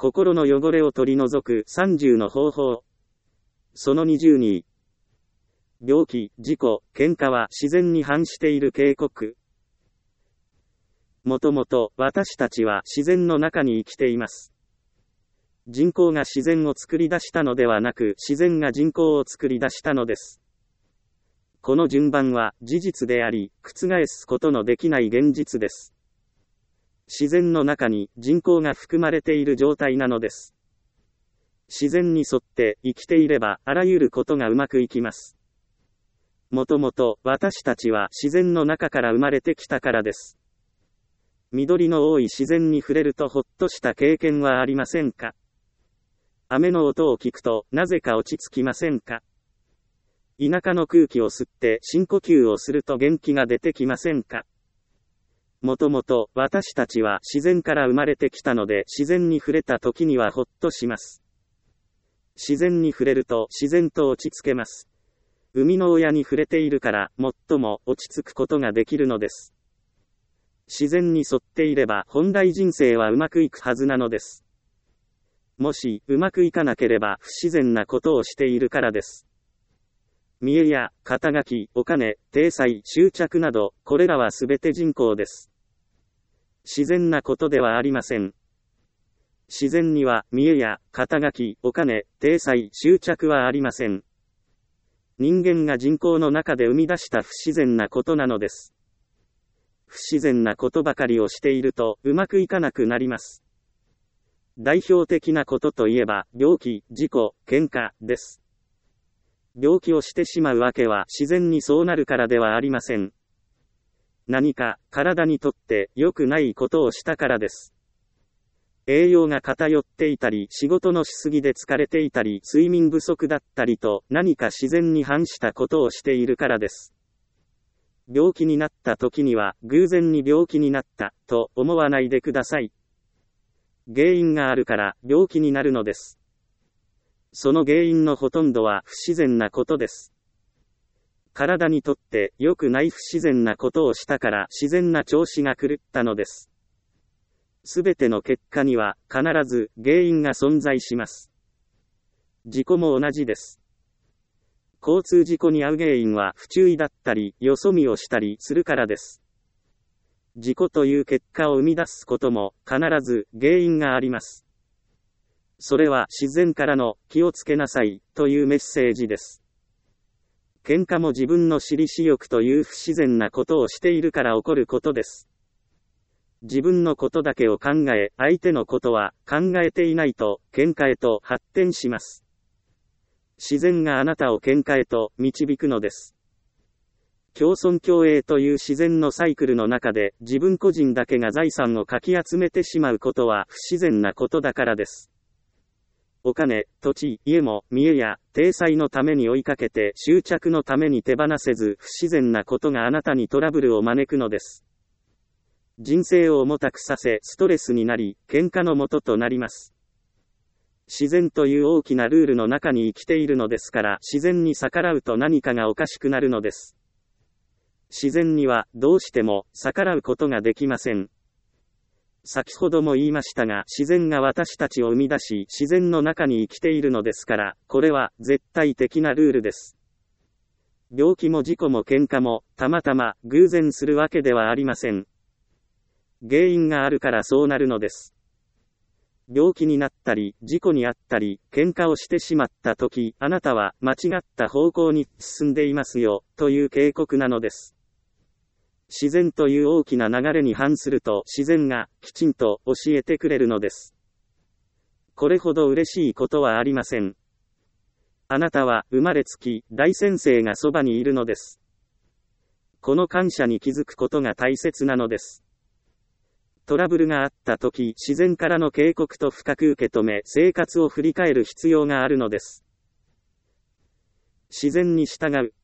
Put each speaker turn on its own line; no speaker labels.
心の汚れを取り除く30の方法。その22。病気、事故、喧嘩は自然に反している警告。もともと私たちは自然の中に生きています。人口が自然を作り出したのではなく、自然が人口を作り出したのです。この順番は事実であり、覆すことのできない現実です。自然の中に人口が含まれている状態なのです。自然に沿って生きていれば、あらゆることがうまくいきます。もともと私たちは自然の中から生まれてきたからです。緑の多い自然に触れるとほっとした経験はありませんか？雨の音を聞くとなぜか落ち着きませんか？田舎の空気を吸って深呼吸をすると元気が出てきませんか？もともと私たちは自然から生まれてきたので、自然に触れた時にはほっとします。自然に触れると自然と落ち着けます。生みの親に触れているから最も落ち着くことができるのです。自然に沿っていれば本来人生はうまくいくはずなのです。もしうまくいかなければ不自然なことをしているからです。見栄や肩書き、お金、体裁、執着など、これらはすべて人口です。自然なことではありません。自然には見栄や肩書き、お金、体裁、執着はありません。人間が人口の中で生み出した不自然なことなのです。不自然なことばかりをしているとうまくいかなくなります。代表的なことといえば病気、事故、喧嘩です。病気をしてしまうわけは自然にそうなるからではありません。何か体にとって良くないことをしたからです。栄養が偏っていたり、仕事のしすぎで疲れていたり、睡眠不足だったりと、何か自然に反したことをしているからです。病気になった時には、偶然に病気になった、と思わないでください。原因があるから、病気になるのです。その原因のほとんどは不自然なことです。体にとって良くない不自然なことをしたから自然な調子が狂ったのです。すべての結果には必ず原因が存在します。事故も同じです。交通事故に遭う原因は不注意だったり、よそ見をしたりするからです。事故という結果を生み出すことも必ず原因があります。それは自然からの気をつけなさいというメッセージです。喧嘩も自分の私利私欲という不自然なことをしているから起こることです。自分のことだけを考え、相手のことは考えていないと喧嘩へと発展します。自然があなたを喧嘩へと導くのです。共存共栄という自然のサイクルの中で自分個人だけが財産をかき集めてしまうことは不自然なことだからです。お金、土地、家も見栄や体裁のために追いかけて執着のために手放せず不自然なことがあなたにトラブルを招くのです。人生を重たくさせストレスになり喧嘩の元となります。自然という大きなルールの中に生きているのですから自然に逆らうと何かがおかしくなるのです。自然にはどうしても逆らうことができません。先ほども言いましたが、自然が私たちを生み出し、自然の中に生きているのですから、これは絶対的なルールです。病気も事故も喧嘩も、たまたま偶然するわけではありません。原因があるからそうなるのです。病気になったり、事故にあったり、喧嘩をしてしまったとき、あなたは間違った方向に進んでいますよ、という警告なのです。自然という大きな流れに反すると自然がきちんと教えてくれるのです。これほど嬉しいことはありません。あなたは生まれつき大先生がそばにいるのです。この感謝に気づくことが大切なのです。トラブルがあったとき、自然からの警告と深く受け止め、生活を振り返る必要があるのです。自然に従う。